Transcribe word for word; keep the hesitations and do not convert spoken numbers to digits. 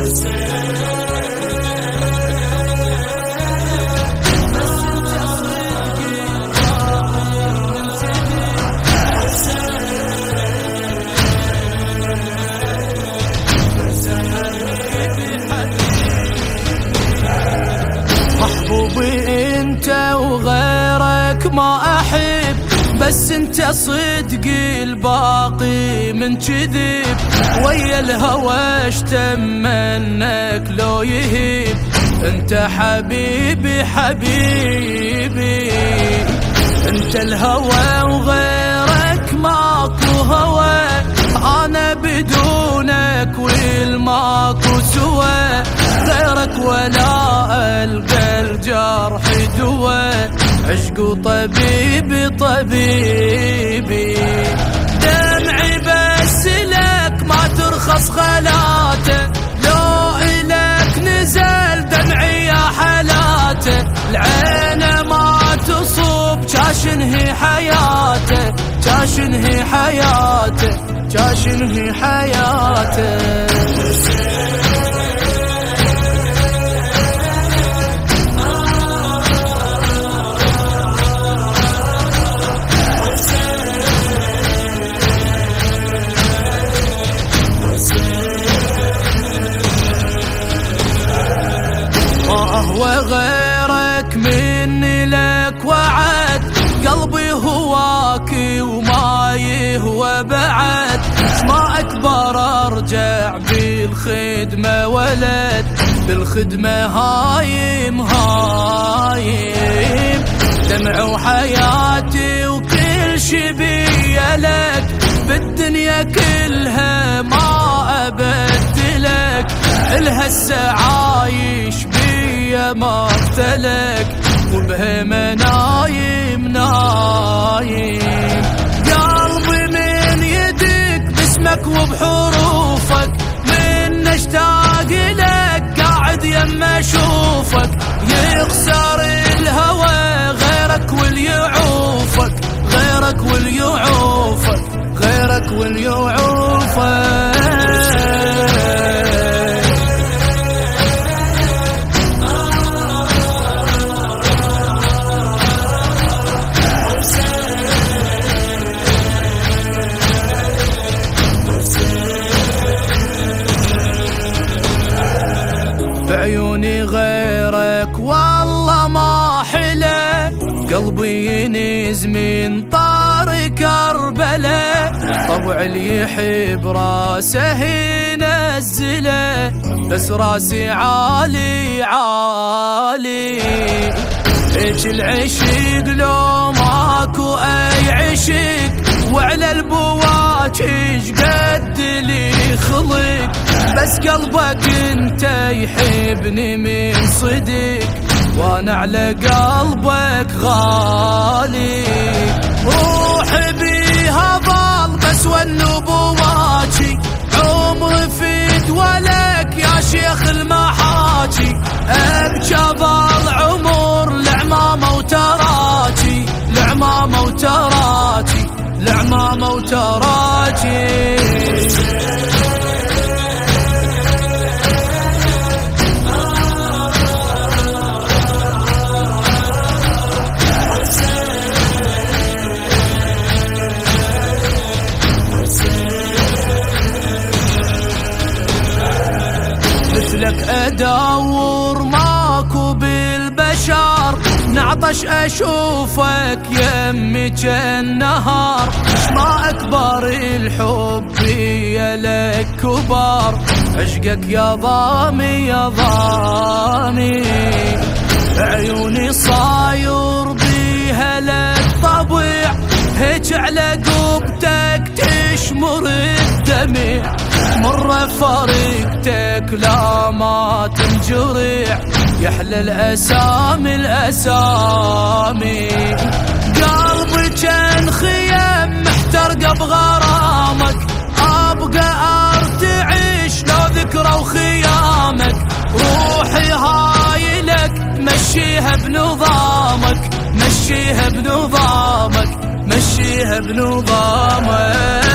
محبوبي انت وغيرك ما احب، بس انت صدقي الباقي من كذب. ويا الهوى اشتمنك لو يهيب، انت حبيبي حبيبي. انت الهوى وغيرك ماكو هوى، انا بدونك والماكو سوى. غيرك ولا القى الجرح دوا، عشق طبيبي طبيبي. دمعي بس لك ما ترخص خلاته، لو إلك نزل دمعي يا حلاته. العين ما تصب كاشنهي حياته، كاشنهي حياته، كاشنهي حياته. وغيرك مني لك وعد، قلبي هواك وما يهوى بعد. ما أكبر أرجع بالخدمة ولد، بالخدمة هايم هايم. دمع وحياتي وكل شي بيا لك، بالدنيا كلها ما أبدلك. إلها السعايش بيا ما اختلك، وبهمة نايم نايم. قلبي من يدك باسمك وبحروفك، من اشتاق لك قاعد يما اشوفك. يخسر الهوى غيرك واليعوفك، غيرك واليعوفك، غيرك واليعوفك. بعيوني غيرك والله ما حلى، قلبي ينز من طار كربلة. طبع اللي يحب راسه ينزله، بس راسي عالي عالي. هيج العشق لو ماكو اي عشق، وعلى البواجي قد لي خلق. بس قلبك انت يحبني من صدق، وانا على قلبك غالي. روحي بيها ضل بس والنبواجي، عمري فيت ولك يا شيخ المحاجي. ابكى ضل عمر لعمامة وتراجي، لعمامة وتراجي، لعمامة وتراجي. مثلك ادور ماكو بالبشر، نعطش اشوفك يمي كالنهار. مش ما اكبر الحب يا لك كبار، عشقك يا ضامي يا ضامي. عيوني صاير بيها لك طبع، هيج على قبتك تشمر الدمع. مرة فرقتك لا ما تنجرع، يحلى الأسامي الأسامي. قلبي كان خيام محترقة بغرامك، أبقى أرتعش لو ذكرى وخيامك. روحي هاي لك مشيها بنظامك، مشيها بنظامك، مشيها بنظامك.